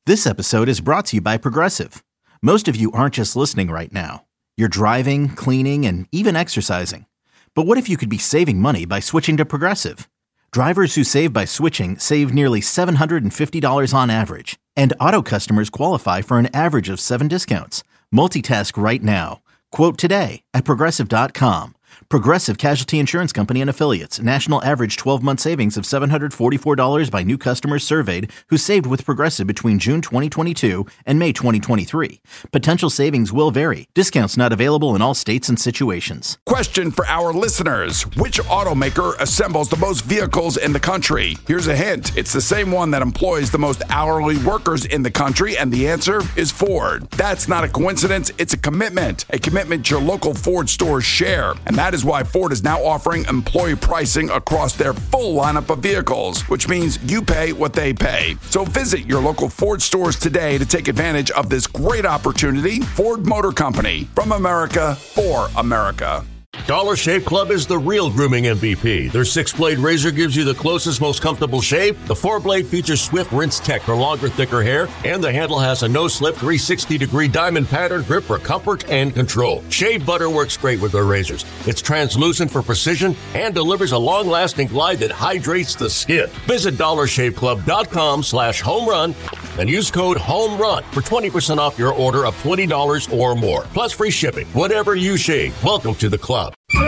This episode is brought to you by Progressive. Most of you aren't just listening right now. You're driving, cleaning, and even exercising. But what if you could be saving money by switching to Progressive? Drivers who save by switching save nearly $750 on average. And auto customers qualify for an average of 7 discounts. Multitask right now. Quote today at Progressive.com. Progressive Casualty Insurance Company and Affiliates. National average 12-month savings of $744 by new customers surveyed who saved with Progressive between June 2022 and May 2023. Potential savings will vary. Discounts not available in all states and situations. Question for our listeners. Which automaker assembles the most vehicles in the country? Here's a hint. It's the same one that employs the most hourly workers in the country, and the answer is Ford. That's not a coincidence. It's a commitment your local Ford stores share. And that is why Ford is now offering employee pricing across their full lineup of vehicles, which means you pay what they pay. So visit your local Ford stores today to take advantage of this great opportunity. Ford Motor Company, from America for America. Dollar Shave Club is the real grooming MVP. Their 6-blade razor gives you the closest, most comfortable shave. The 4-blade features Swift Rinse Tech for longer, thicker hair. And the handle has a no-slip 360-degree diamond pattern grip for comfort and control. Shave butter works great with their razors. It's translucent for precision and delivers a long-lasting glide that hydrates the skin. Visit dollarshaveclub.com/homerun and use code HOMERUN for 20% off your order of $20 or more. Plus free shipping. Whatever you shave, welcome to the club.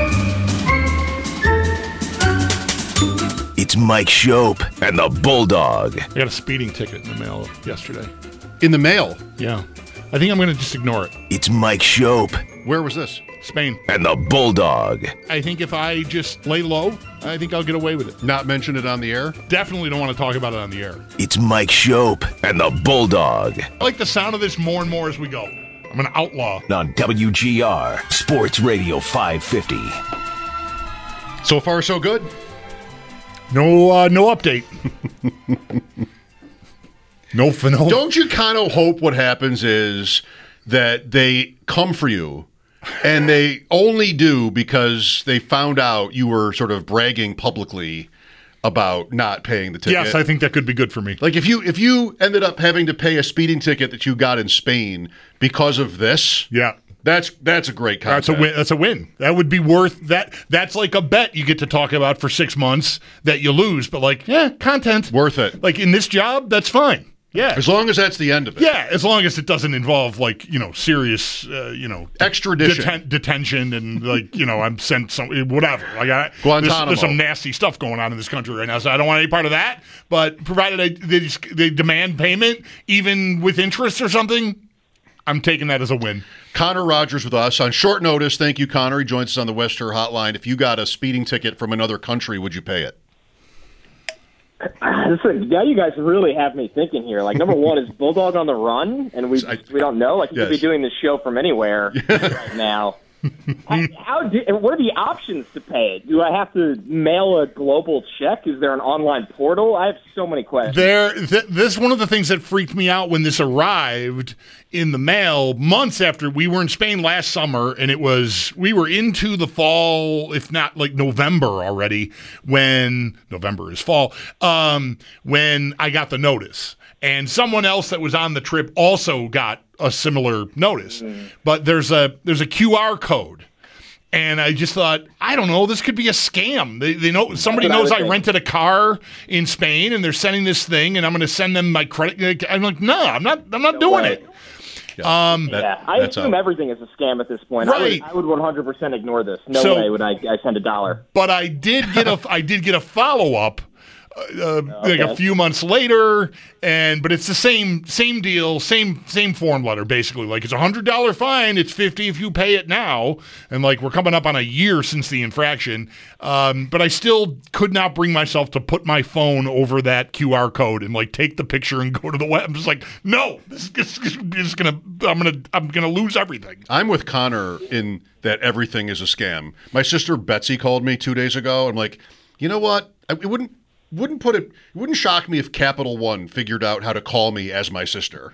It's Mike Shope and the Bulldog. I got a speeding ticket in the mail yesterday. In the mail? Yeah. I think I'm going to just ignore it. It's Mike Shope. Where was this? Spain. And the Bulldog. I think if I just lay low, I think I'll get away with it. Not mention it on the air? Definitely don't want to talk about it on the air. It's Mike Shope and the Bulldog. I like the sound of this more and more as we go. I'm an outlaw. On WGR, Sports Radio 550. So far, so good? No update. No. Don't you kind of hope what happens is that they come for you, and they only do because they found out you were sort of bragging publicly about not paying the ticket? Yes, I think that could be good for me. Like if you ended up having to pay a speeding ticket that you got in Spain because of this, yeah, that's a great concept. That's a win. That would be worth that. That's like a bet you get to talk about for 6 months that you lose, but content worth it. Like in this job, that's fine. Yeah, as long as that's the end of it. Yeah, as long as it doesn't involve serious extradition, detention, and I'm sent whatever. Guantanamo. There's some nasty stuff going on in this country right now, so I don't want any part of that. But provided they demand payment, even with interest or something, I'm taking that as a win. Connor Rogers with us on short notice. Thank you, Connor. He joins us on the Western Hotline. If you got a speeding ticket from another country, would you pay it? Now you guys really have me thinking here. Like, number one, is Bulldog on the run? And we don't know. Like, he could be doing this show from anywhere right now. What are the options to pay it? Do I have to mail a global check? Is there an online portal? I have so many questions. This is one of the things that freaked me out when this arrived in the mail months after we were in Spain last summer, and we were into the fall, if not like November already, when November is fall, when I got the notice. And someone else that was on the trip also got a similar notice. But there's a QR code. And I just thought, I don't know, this could be a scam. They know somebody knows I rented a car in Spain and they're sending this thing and I'm going to send them my credit. I'm like, no, I'm not doing it. I assume everything is a scam at this point. Right. I would 100% ignore this. No way would I send $1. But I did get a follow-up like a few months later, but it's the same deal, same form letter, basically. Like, it's $100 fine, it's $50 if you pay it now, and like we're coming up on a year since the infraction. But I still could not bring myself to put my phone over that QR code and like take the picture and go to the web. I'm just like, no, I'm gonna lose everything. I'm with Connor in that everything is a scam. My sister Betsy called me 2 days ago. I'm like, you know what? It wouldn't shock me if Capital One figured out how to call me as my sister.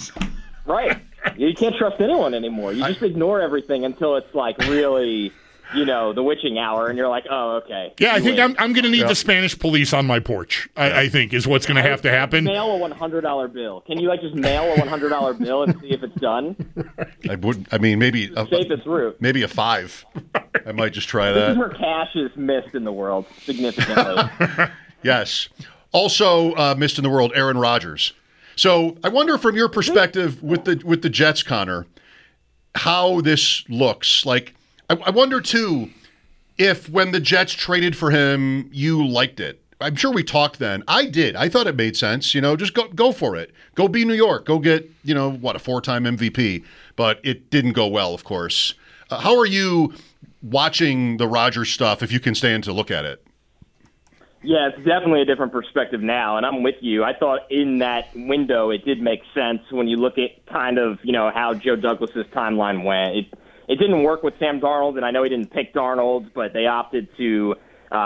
Right. You can't trust anyone anymore. You just ignore everything until it's like really the witching hour, and you're like, oh, okay. Yeah, I think I'm going to need the Spanish police on my porch, I think, is what's going to have to happen. Mail a $100 bill. Can you, just mail a $100 bill and see if it's done? Maybe the safest route. Maybe a 5. I might just try that. This is where cash is missed in the world, significantly. Yes. Also missed in the world, Aaron Rodgers. So I wonder, from your perspective with the Jets, Connor, how this looks. Like, I wonder, too, if when the Jets traded for him, you liked it. I'm sure we talked then. I did. I thought it made sense. Just go for it. Go be New York. Go get, a 4-time MVP. But it didn't go well, of course. How are you watching the Rodgers stuff, if you can stand to look at it? Yeah, it's definitely a different perspective now, and I'm with you. I thought in that window it did make sense when you look at kind of, how Joe Douglas's timeline went. It didn't work with Sam Darnold, and I know he didn't pick Darnold, but they opted to,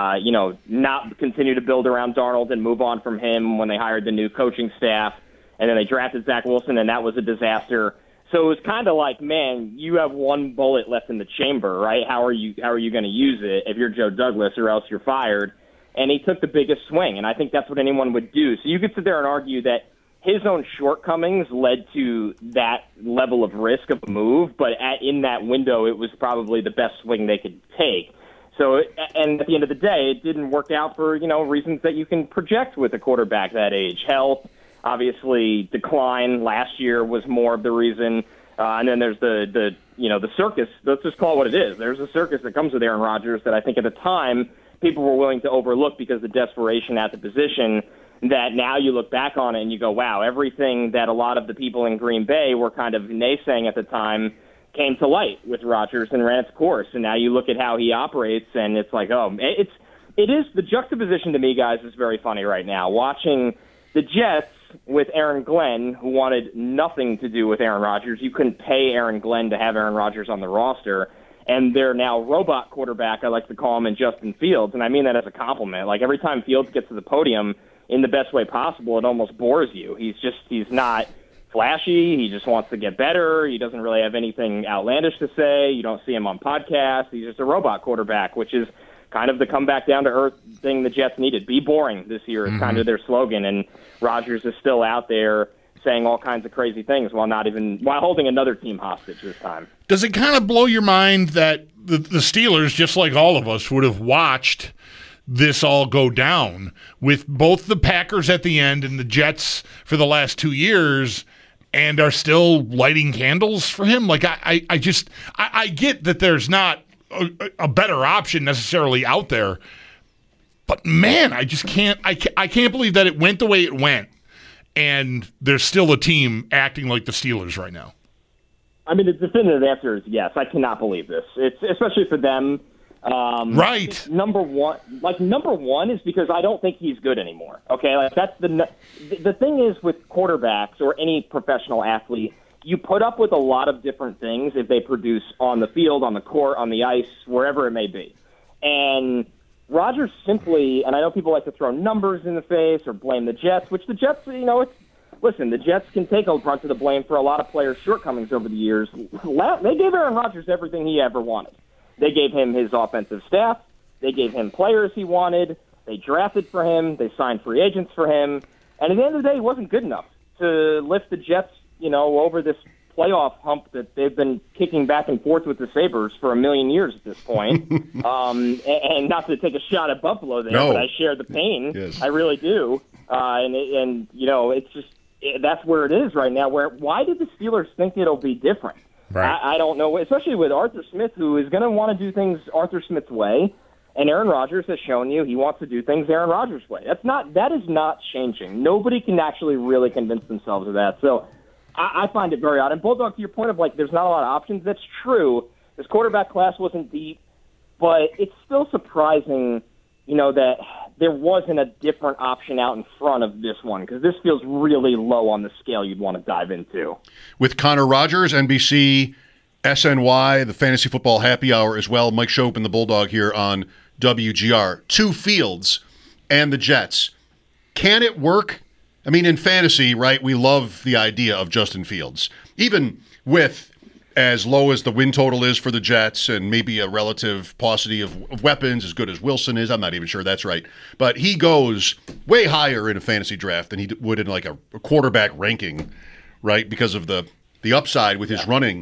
not continue to build around Darnold and move on from him when they hired the new coaching staff, and then they drafted Zach Wilson, and that was a disaster. So it was kind of like, man, you have one bullet left in the chamber, right? How are you going to use it if you're Joe Douglas, or else you're fired? And he took the biggest swing, and I think that's what anyone would do. So you could sit there and argue that his own shortcomings led to that level of risk of a move, but in that window, it was probably the best swing they could take. So, and at the end of the day, it didn't work out for, reasons that you can project with a quarterback that age. Health, obviously, decline last year was more of the reason. And then there's the circus. Let's just call it what it is. There's a circus that comes with Aaron Rodgers that I think at the time people were willing to overlook because of the desperation at the position, that now you look back on it and you go, wow, everything that a lot of the people in Green Bay were kind of naysaying at the time came to light with Rodgers and ran its course. And now you look at how he operates, and it's like, it is the juxtaposition to me, guys, is very funny right now. Watching the Jets with Aaron Glenn, who wanted nothing to do with Aaron Rodgers. You couldn't pay Aaron Glenn to have Aaron Rodgers on the roster. And they're now robot quarterback, I like to call him, in Justin Fields. And I mean that as a compliment. Like, every time Fields gets to the podium in the best way possible, it almost bores you. He's not flashy. He just wants to get better. He doesn't really have anything outlandish to say. You don't see him on podcasts. He's just a robot quarterback, which is kind of the comeback down to earth thing the Jets needed. Be boring this year is kind of their slogan. And Rodgers is still out there saying all kinds of crazy things while holding another team hostage this time. Does it kind of blow your mind that the Steelers, just like all of us, would have watched this all go down with both the Packers at the end and the Jets for the last 2 years, and are still lighting candles for him? Like, I get that there's not a better option necessarily out there, but man, I just can't. I can't believe that it went the way it went, and there's still a team acting like the Steelers right now. I mean, the definitive answer is yes. I cannot believe this. It's especially for them. Right. Number one is because I don't think he's good anymore. Okay, like that's the thing is with quarterbacks or any professional athlete, you put up with a lot of different things if they produce on the field, on the court, on the ice, wherever it may be. And Rodgers simply, and I know people like to throw numbers in the face or blame the Jets, which the Jets, listen, the Jets can take a brunt of the blame for a lot of players' shortcomings over the years. They gave Aaron Rodgers everything he ever wanted. They gave him his offensive staff. They gave him players he wanted. They drafted for him. They signed free agents for him. And at the end of the day, he wasn't good enough to lift the Jets, over this playoff hump that they've been kicking back and forth with the Sabres for 1,000,000 years at this point. And not to take a shot at Buffalo there, but I share the pain. Yes. I really do. It's just that's where it is right now. Why did the Steelers think it'll be different? Right. I don't know, especially with Arthur Smith, who is going to want to do things Arthur Smith's way, and Aaron Rodgers has shown you he wants to do things Aaron Rodgers' way. That is not changing. Nobody can actually really convince themselves of that. So I find it very odd. And Bulldog, to your point of there's not a lot of options, that's true. This quarterback class wasn't deep, but it's still surprising, that there wasn't a different option out in front of this one, because this feels really low on the scale you'd want to dive into. With Connor Rodgers, NBC, SNY, the Fantasy Football Happy Hour as well, Mike Schopp and the Bulldog here on WGR. 2 Fields and the Jets. Can it work? I mean, in fantasy, right, we love the idea of Justin Fields. Even with as low as the win total is for the Jets and maybe a relative paucity of weapons as good as Wilson is. I'm not even sure that's right. But he goes way higher in a fantasy draft than he would in like a quarterback ranking, right? Because of the upside with his running.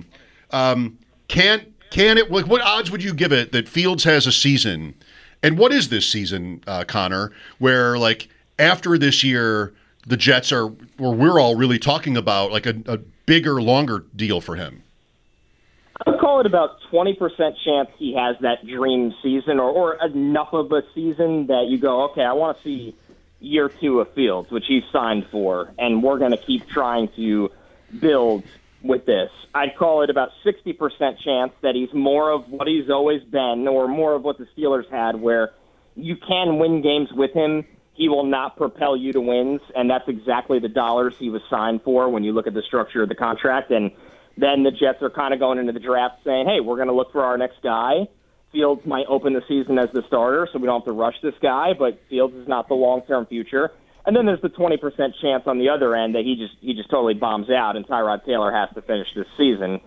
Can it, like, what odds would you give it that Fields has a season? And what is this season, Connor, where like after this year, the Jets are, or we're all really talking about like a bigger, longer deal for him? I would call it about 20% chance he has that dream season or enough of a season that you go, okay, I want to see year 2 of Fields, which he's signed for, and we're going to keep trying to build with this. I'd call it about 60% chance that he's more of what he's always been or more of what the Steelers had, where you can win games with him. He will not propel you to wins, and that's exactly the dollars he was signed for when you look at the structure of the contract. And then the Jets are kind of going into the draft saying, hey, we're going to look for our next guy. Fields might open the season as the starter, so we don't have to rush this guy, but Fields is not the long-term future. And then there's the 20% chance on the other end that he just totally bombs out and Tyrod Taylor has to finish this season.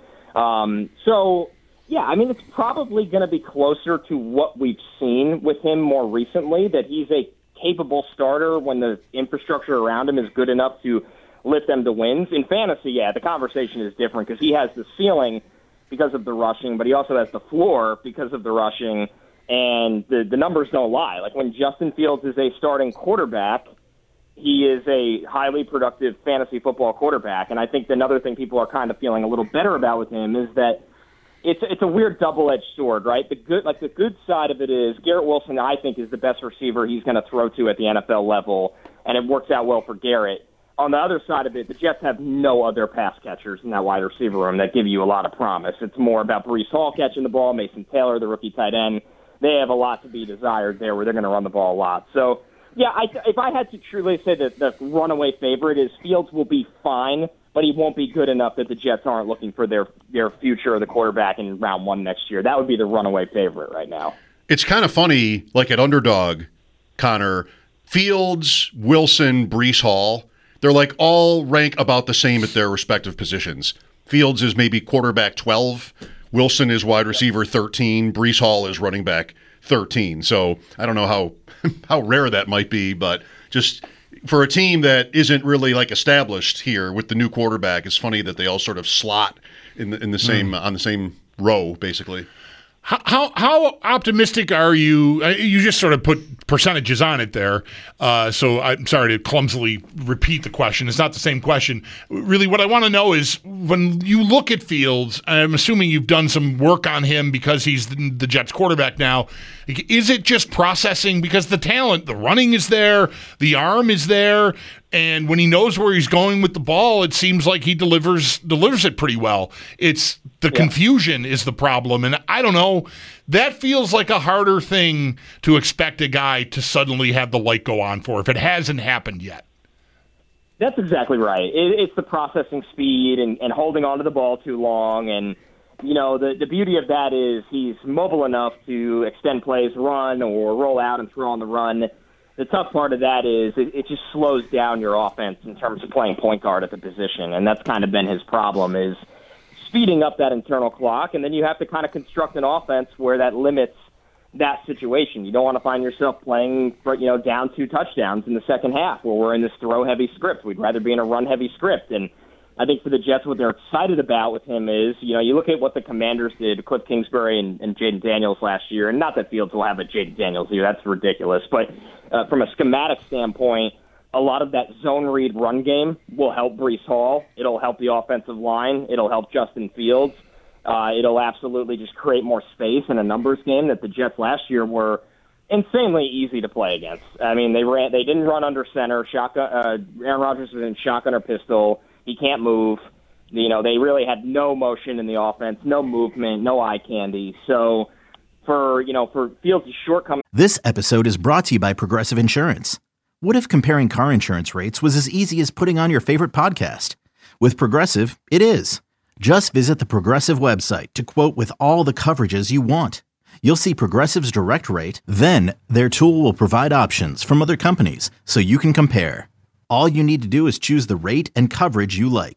So, yeah, I mean, it's probably going to be closer to what we've seen with him more recently, that he's a capable starter when the infrastructure around him is good enough to lift them to wins. In fantasy, yeah, the conversation is different because he has the ceiling because of the rushing, but he also has the floor because of the rushing, and the numbers don't lie. Like when Justin Fields is a starting quarterback, he is a highly productive fantasy football quarterback, and I think another thing people are kind of feeling a little better about with him is that it's a weird double-edged sword, right? The good side of it is Garrett Wilson, I think, is the best receiver he's going to throw to at the NFL level, and it works out well for Garrett. On the other side of it, the Jets have no other pass catchers in that wide receiver room that give you a lot of promise. It's more about Breece Hall catching the ball, Mason Taylor, the rookie tight end. They have a lot to be desired there where they're going to run the ball a lot. So, yeah, if I had to truly say that the runaway favorite is Fields will be fine, but he won't be good enough that the Jets aren't looking for their future of the quarterback in round 1 next year. That would be the runaway favorite right now. It's kind of funny, like at Underdog, Connor, Fields, Wilson, Breece Hall, they're like all rank about the same at their respective positions. Fields is maybe quarterback 12, Wilson is wide receiver 13, Breece Hall is running back 13. So I don't know how rare that might be, but just for a team that isn't really like established here with the new quarterback, it's funny that they all sort of slot in the same on the same row, basically. How optimistic are you? You just sort of put percentages on it there, so I'm sorry to clumsily repeat the question. It's not the same question. Really, what I want to know is when you look at Fields, I'm assuming you've done some work on him because he's the Jets quarterback now. Is it just processing? Because the talent, the running is there, the arm is there, and when he knows where he's going with the ball, it seems like he delivers it pretty well. It's the confusion is the problem, and I don't know. That feels like a harder thing to expect a guy to suddenly have the light go on for if it hasn't happened yet. That's exactly right. It's the processing speed and holding on to the ball too long. And, you know, the beauty of that is he's mobile enough to extend plays, run, or roll out and throw on the run. The tough part of that is it just slows down your offense in terms of playing point guard at the position. And that's kind of been his problem is speeding up that internal clock, and then you have to kind of construct an offense where that limits that situation. You don't want to find yourself playing for, down 2 touchdowns in the second half where we're in this throw-heavy script. We'd rather be in a run-heavy script. And I think for the Jets, what they're excited about with him is, you look at what the Commanders did, Cliff Kingsbury and Jaden Daniels last year, and not that Fields will have a Jaden Daniels year, that's ridiculous, but from a schematic standpoint, a lot of that zone read run game will help Breece Hall. It'll help the offensive line. It'll help Justin Fields. It'll absolutely just create more space in a numbers game that the Jets last year were insanely easy to play against. I mean, they didn't run under center. Aaron Rodgers was in shotgun or pistol. He can't move. They really had no motion in the offense, no movement, no eye candy. So for Fields' shortcomings. This episode is brought to you by Progressive Insurance. What if comparing car insurance rates was as easy as putting on your favorite podcast? With Progressive, it is. Just visit the Progressive website to quote with all the coverages you want. You'll see Progressive's direct rate, then their tool will provide options from other companies so you can compare. All you need to do is choose the rate and coverage you like.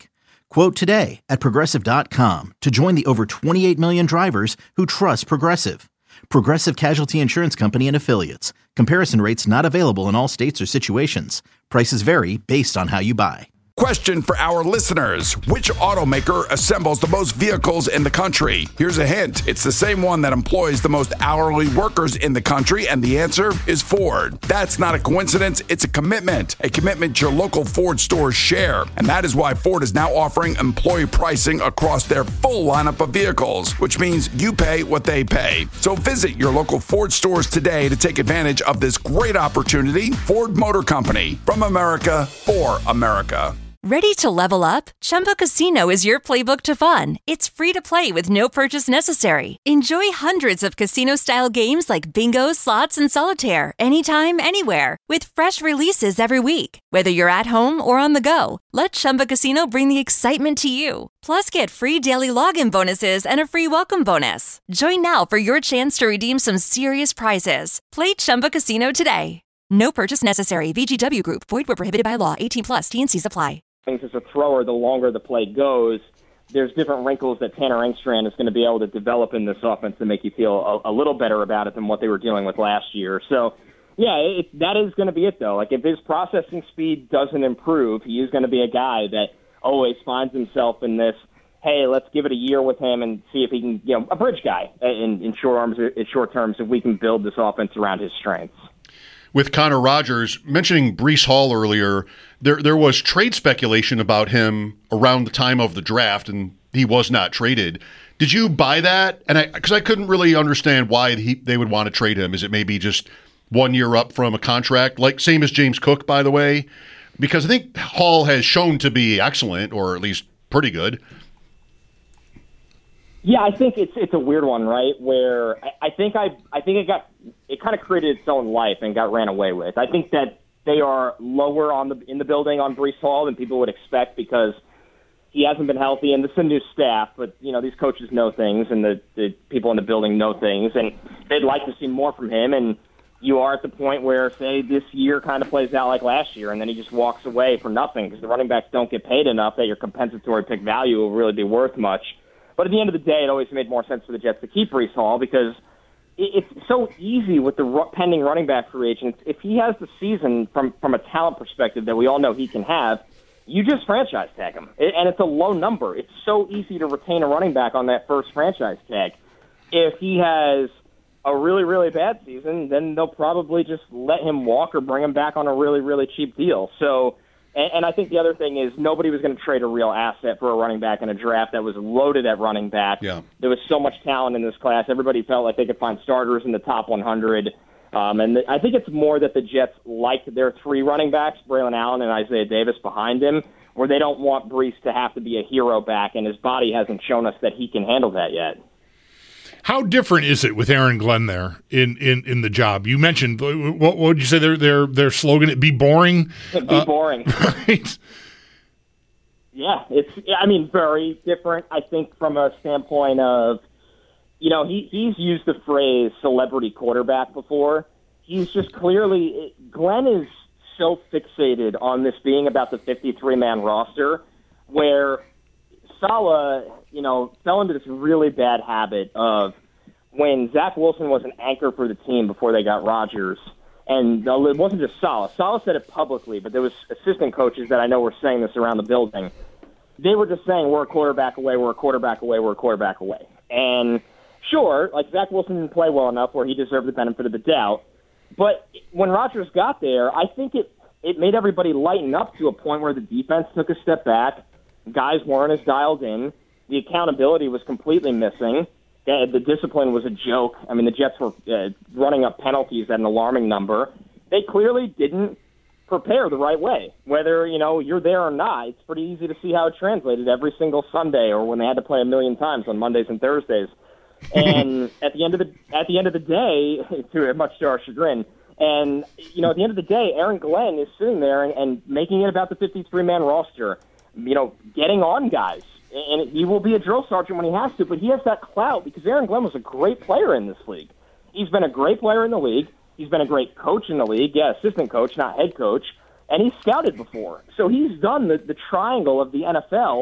Quote today at Progressive.com to join the over 28 million drivers who trust Progressive. Progressive Casualty Insurance Company and Affiliates. Comparison rates not available in all states or situations. Prices vary based on how you buy. Question for our listeners. Which automaker assembles the most vehicles in the country? Here's a hint. It's the same one that employs the most hourly workers in the country, and the answer is Ford. That's not a coincidence. It's a commitment your local Ford stores share. And that is why Ford is now offering employee pricing across their full lineup of vehicles, which means you pay what they pay. So visit your local Ford stores today to take advantage of this great opportunity. Ford Motor Company, from America for America. Ready to level up? Chumba Casino is your playbook to fun. It's free to play with no purchase necessary. Enjoy hundreds of casino-style games like bingo, slots, and solitaire anytime, anywhere. With fresh releases every week. Whether you're at home or on the go, let Chumba Casino bring the excitement to you. Plus, get free daily login bonuses and a free welcome bonus. Join now for your chance to redeem some serious prizes. Play Chumba Casino today. No purchase necessary. VGW Group. Void where prohibited by law. 18+. T&Cs apply. As a thrower, the longer the play goes, there's different wrinkles that Tanner Engstrand is going to be able to develop in this offense to make you feel a little better about it than what they were dealing with last year. So, yeah, that is going to be it, though. Like, if his processing speed doesn't improve, he is going to be a guy that always finds himself in this, hey, let's give it a year with him and see if he can, a bridge guy in short terms, if we can build this offense around his strengths. With Connor Rogers, mentioning Breece Hall earlier, there was trade speculation about him around the time of the draft, and he was not traded. Did you buy that? And because I couldn't really understand why they would want to trade him. Is it maybe just 1 year up from a contract, like same as James Cook, by the way? Because I think Hall has shown to be excellent, or at least pretty good. Yeah, I think it's a weird one, right? Where I think it kind of created its own life and got ran away with. I think that they are lower in the building on Breece Hall than people would expect because he hasn't been healthy, and this is a new staff. But these coaches know things, and the people in the building know things, and they'd like to see more from him. And you are at the point where, say, this year kind of plays out like last year, and then he just walks away for nothing because the running backs don't get paid enough that your compensatory pick value will really be worth much. But at the end of the day, it always made more sense for the Jets to keep Breece Hall because it's so easy with the pending running back free agents. If he has the season from a talent perspective that we all know he can have, you just franchise tag him. And it's a low number. It's so easy to retain a running back on that first franchise tag. If he has a really, really bad season, then they'll probably just let him walk or bring him back on a really, really cheap deal. So, and I think the other thing is nobody was going to trade a real asset for a running back in a draft that was loaded at running back. Yeah. There was so much talent in this class. Everybody felt like they could find starters in the top 100. And I think it's more that the Jets liked their three running backs, Braylon Allen and Isaiah Davis, behind him, where they don't want Breece to have to be a hero back, and his body hasn't shown us that he can handle that yet. How different is it with Aaron Glenn there in the job? You mentioned, what would you say their slogan? Be boring? Be boring. Right. Yeah, it's very different, I think, from a standpoint of, he's used the phrase celebrity quarterback before. He's just clearly, Glenn is so fixated on this being about the 53-man roster where Saleh, fell into this really bad habit of when Zach Wilson was an anchor for the team before they got Rodgers, and it wasn't just Saleh. Saleh said it publicly, but there was assistant coaches that I know were saying this around the building. They were just saying, we're a quarterback away, we're a quarterback away, we're a quarterback away. And sure, like Zach Wilson didn't play well enough where he deserved the benefit of the doubt, but when Rodgers got there, I think it made everybody lighten up to a point where the defense took a step back, guys weren't as dialed in, the accountability was completely missing. The discipline was a joke. I mean, the Jets were running up penalties at an alarming number. They clearly didn't prepare the right way. Whether, you're there or not, it's pretty easy to see how it translated every single Sunday or when they had to play a million times on Mondays and Thursdays. And at the end of the day, much to our chagrin, and, at the end of the day, Aaron Glenn is sitting there and making it about the 53-man roster, getting on guys. And he will be a drill sergeant when he has to, but he has that clout because Aaron Glenn was a great player in this league. He's been a great player in the league. He's been a great coach in the league. Yeah, assistant coach, not head coach. And he's scouted before. So he's done the triangle of the NFL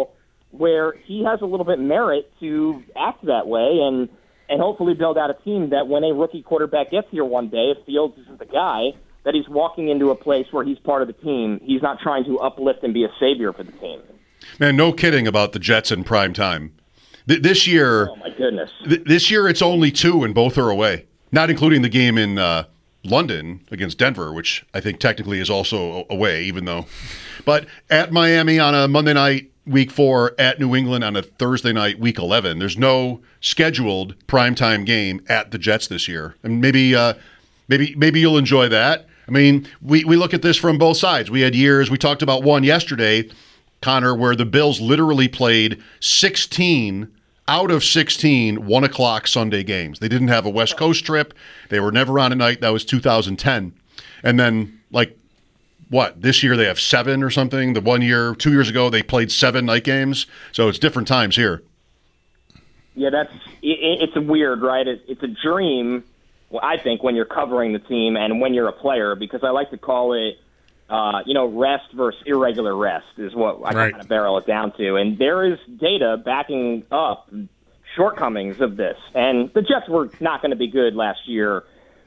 where he has a little bit merit to act that way and hopefully build out a team that when a rookie quarterback gets here one day, if Fields isn't the guy, that he's walking into a place where he's part of the team. He's not trying to uplift and be a savior for the team. Man, no kidding about the Jets in prime time. This year, oh my goodness, this year it's only 2 and both are away, not including the game in London against Denver, which I think technically is also away, even though. But at Miami on a Monday night, Week 4, at New England on a Thursday night, Week 11. There's no scheduled primetime game at the Jets this year, and maybe you'll enjoy that. I mean, we look at this from both sides. We had years. We talked about one yesterday, Connor, where the Bills literally played 16 out of 16 1 o'clock Sunday games. They didn't have a West Coast trip. They were never on at night. That was 2010. And then, this year they have 7 or something. The 2 years ago, they played 7 night games. So it's different times here. Yeah, it's weird, right? It's a dream, I think, when you're covering the team and when you're a player, because I like to call it, rest versus irregular rest is what I kind of barrel it down to. And there is data backing up shortcomings of this. And the Jets were not going to be good last year,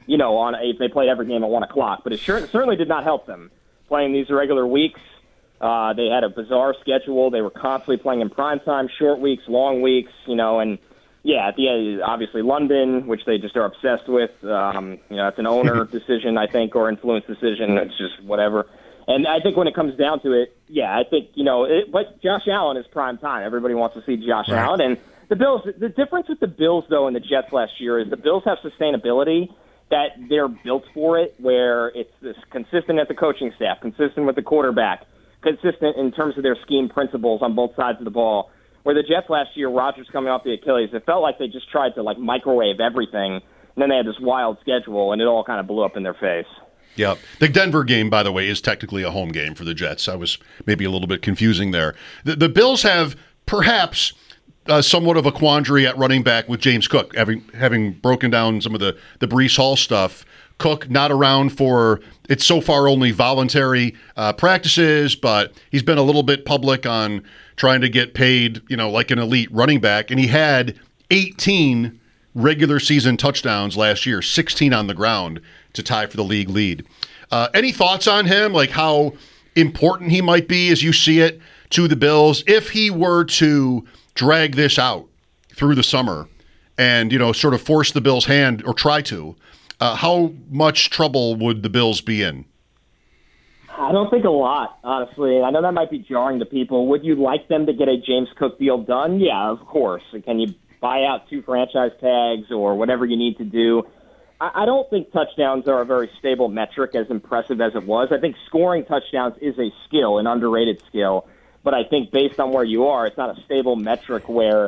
if they played every game at 1 o'clock. But it certainly did not help them playing these irregular weeks. They had a bizarre schedule. They were constantly playing in primetime, short weeks, long weeks, and at the end, obviously London, which they just are obsessed with. It's an owner decision, I think, or influence decision. It's just whatever. And I think when it comes down to it, I think, but Josh Allen is prime time. Everybody wants to see Josh Allen. And the Bills, the difference with the Bills, though, and the Jets last year is the Bills have sustainability, that they're built for it, where it's this consistent at the coaching staff, consistent with the quarterback, consistent in terms of their scheme principles on both sides of the ball. Where the Jets last year, Rodgers coming off the Achilles, it felt like they just tried to microwave everything, and then they had this wild schedule, and it all kind of blew up in their face. Yeah. The Denver game, by the way, is technically a home game for the Jets. I was maybe a little bit confusing there. The Bills have perhaps somewhat of a quandary at running back with James Cook, having broken down some of the Breece Hall stuff. Cook not around for, it's so far only voluntary practices, but he's been a little bit public on trying to get paid, like an elite running back. And he had 18 regular season touchdowns last year, 16 on the ground to tie for the league lead. Any thoughts on him, like how important he might be as you see it to the Bills if he were to drag this out through the summer and, sort of force the Bills' hand or try to? How much trouble would the Bills be in? I don't think a lot, honestly. I know that might be jarring to people. Would you like them to get a James Cook deal done? Yeah, of course. Can you buy out 2 franchise tags or whatever you need to do? I don't think touchdowns are a very stable metric, as impressive as it was. I think scoring touchdowns is a skill, an underrated skill. But I think based on where you are, it's not a stable metric where,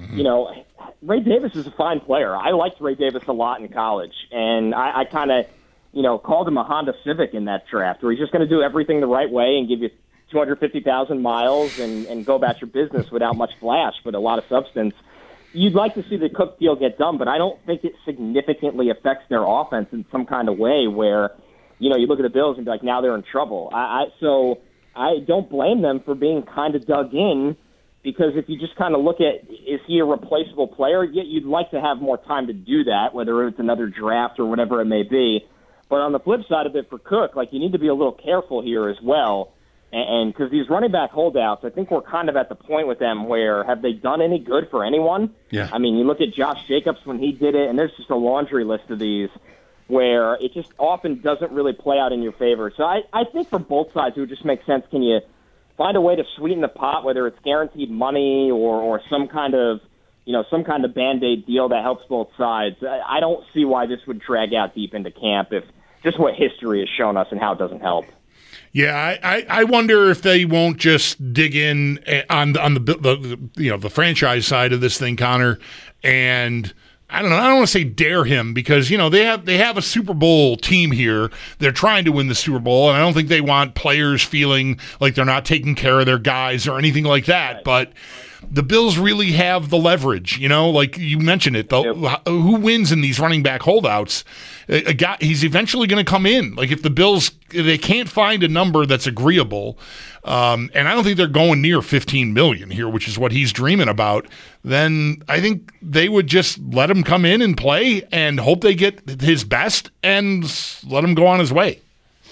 Ray Davis is a fine player. I liked Ray Davis a lot in college, and I kind of, called him a Honda Civic in that draft, where he's just going to do everything the right way and give you 250,000 miles and go about your business without much flash, but a lot of substance. You'd like to see the Cook deal get done, but I don't think it significantly affects their offense in some kind of way where, you look at the Bills and be like, now they're in trouble. So I don't blame them for being kind of dug in, because if you just kind of look at, is he a replaceable player? You'd like to have more time to do that, whether it's another draft or whatever it may be. But on the flip side of it for Cook, you need to be a little careful here as well. And because these running back holdouts, I think we're kind of at the point with them where have they done any good for anyone? Yeah. I mean, you look at Josh Jacobs when he did it, and there's just a laundry list of these where it just often doesn't really play out in your favor. So I think for both sides, it would just make sense. Can you find a way to sweeten the pot, whether it's guaranteed money or some kind of Band-Aid deal that helps both sides? I don't see why this would drag out deep into camp if just what history has shown us and how it doesn't help. Yeah, I wonder if they won't just dig in on the franchise side of this thing, Connor, and I don't know. I don't want to say dare him because they have a Super Bowl team here. They're trying to win the Super Bowl, and I don't think they want players feeling like they're not taking care of their guys or anything like that. Right. But the Bills really have the leverage, like you mentioned it, though. Yep. Who wins in these running back holdouts? A guy, he's eventually going to come in. Like if the Bills, they can't find a number that's agreeable, and I don't think they're going near $15 million here, which is what he's dreaming about, then I think they would just let him come in and play and hope they get his best and let him go on his way.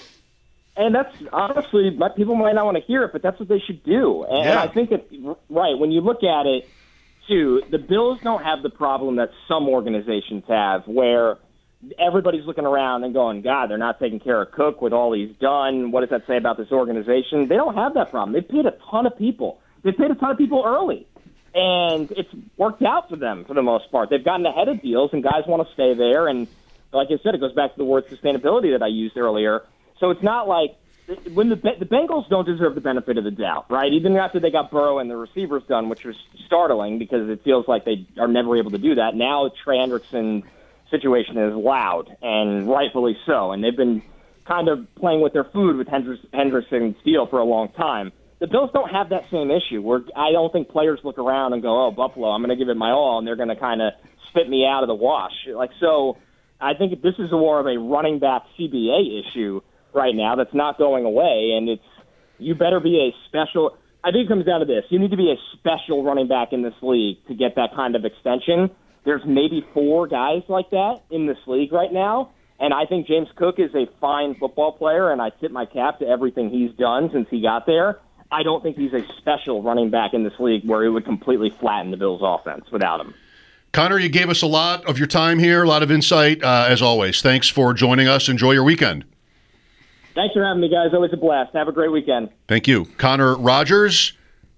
And that's honestly, people might not want to hear it, but that's what they should do. And I think that, right, when you look at it, too, the Bills don't have the problem that some organizations have where everybody's looking around and going, God, they're not taking care of Cook with all he's done. What does that say about this organization? They don't have that problem. They've paid a ton of people. They've paid a ton of people early. And it's worked out for them for the most part. They've gotten ahead of deals, and guys want to stay there. And like I said, it goes back to the word sustainability that I used earlier. So it's not like when the Bengals don't deserve the benefit of the doubt, right? Even after they got Burrow and the receivers done, which was startling because it feels like they are never able to do that. Now Trey Hendrickson's situation is loud, and rightfully so. And they've been kind of playing with their food with Hendrickson's deal for a long time. The Bills don't have that same issue where I don't think players look around and go, oh, Buffalo, I'm going to give it my all, and they're going to kind of spit me out of the wash. So I think this is more of a running back CBA issue right now that's not going away, and you better be a special. I think it comes down to this. You need to be a special running back in this league to get that kind of extension. There's maybe 4 guys like that in this league right now, and I think James Cook is a fine football player, and I tip my cap to everything he's done since he got there. I don't think he's a special running back in this league where it would completely flatten the Bills' offense without him. Connor, you gave us a lot of your time here, a lot of insight, as always. Thanks for joining us. Enjoy your weekend. Thanks for having me, guys. Always a blast. Have a great weekend. Thank you. Connor Rogers,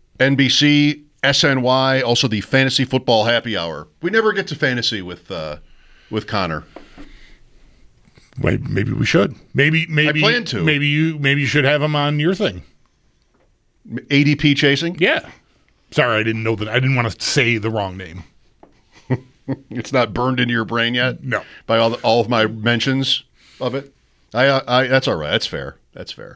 NBC, SNY, also the Fantasy Football Happy Hour. We never get to fantasy with Connor. Wait, maybe we should. Maybe I plan to. Maybe you should have him on your thing. ADP chasing? Yeah. Sorry, I didn't know that. I didn't want to say the wrong name. It's not burned into your brain yet? No. By all of my mentions of it? I that's all right. That's fair. That's fair.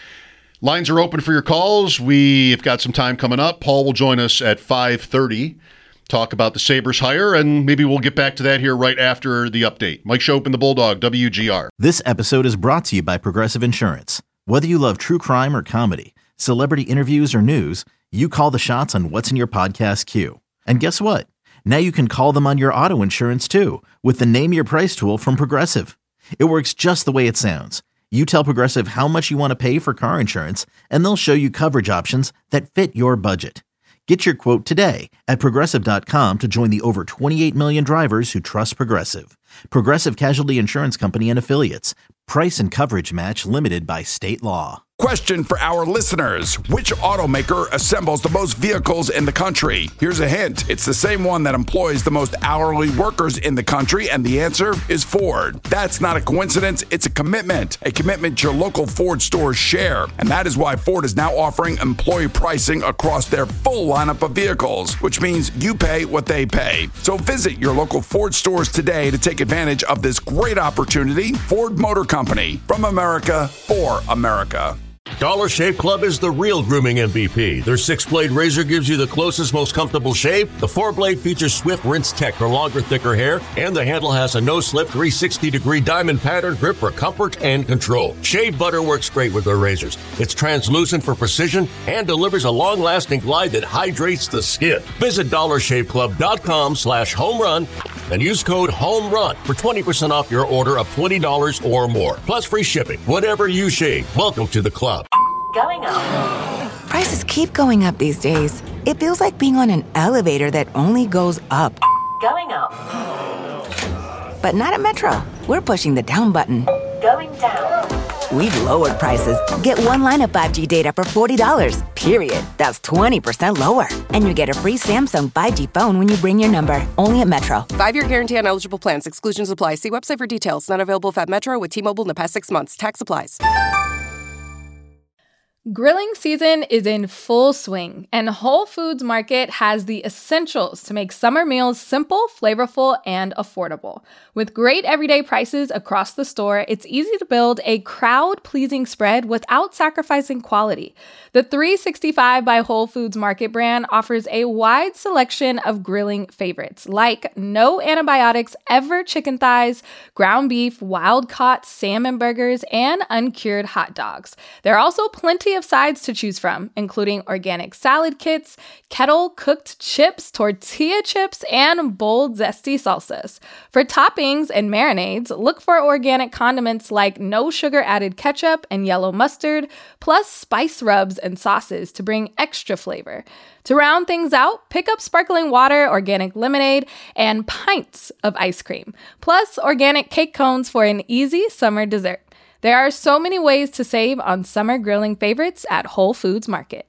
Lines are open for your calls. We've got some time coming up. Paul will join us at 5:30. Talk about the Sabres hire, and maybe we'll get back to that here right after the update. Mike Shope and the Bulldog, WGR. This episode is brought to you by Progressive Insurance. Whether you love true crime or comedy, celebrity interviews or news, you call the shots on what's in your podcast queue. And guess what? Now you can call them on your auto insurance too with the Name Your Price tool from Progressive. It works just the way it sounds. You tell Progressive how much you want to pay for car insurance, and they'll show you coverage options that fit your budget. Get your quote today at Progressive.com to join the over 28 million drivers who trust Progressive. Progressive Casualty Insurance Company and Affiliates. Price and coverage match limited by state law. Question for our listeners. Which automaker assembles the most vehicles in the country? Here's a hint. It's the same one that employs the most hourly workers in the country, and the answer is Ford. That's not a coincidence. It's a commitment your local Ford stores share. And that is why Ford is now offering employee pricing across their full lineup of vehicles, which means you pay what they pay. So visit your local Ford stores today to take advantage of this great opportunity. Ford Motor Company, from America for America. Dollar Shave Club is the real grooming MVP. Their 6-blade razor gives you the closest, most comfortable shave. The 4-blade features Swift Rinse Tech for longer, thicker hair, and the handle has a no-slip 360-degree diamond pattern grip for comfort and control. Shave butter works great with their razors. It's translucent for precision and delivers a long-lasting glide that hydrates the skin. Visit DollarShaveClub.com/homerun and use code HOMERUN for 20% off your order of $20 or more. Plus free shipping. Whatever you shave, welcome to the club. Going up. Prices keep going up these days. It feels like being on an elevator that only goes up. Going up. But not at Metro. We're pushing the down button. Going down. We've lowered prices. Get one line of 5G data for $40, period. That's 20% lower. And you get a free Samsung 5G phone when you bring your number. Only at Metro. 5-year guarantee on eligible plans. Exclusions apply. See website for details. Not available at Metro with T-Mobile in the past 6 months. Tax applies. Grilling season is in full swing, and Whole Foods Market has the essentials to make summer meals simple, flavorful, and affordable. With great everyday prices across the store, it's easy to build a crowd-pleasing spread without sacrificing quality. The 365 by Whole Foods Market brand offers a wide selection of grilling favorites, like no antibiotics ever chicken thighs, ground beef, wild-caught salmon burgers, and uncured hot dogs. There are also plenty of sides to choose from, including organic salad kits, kettle-cooked chips, tortilla chips, and bold, zesty salsas. For toppings and marinades, look for organic condiments like no sugar-added ketchup and yellow mustard, plus spice rubs and sauces to bring extra flavor. To round things out, pick up sparkling water, organic lemonade, and pints of ice cream, plus organic cake cones for an easy summer dessert. There are so many ways to save on summer grilling favorites at Whole Foods Market.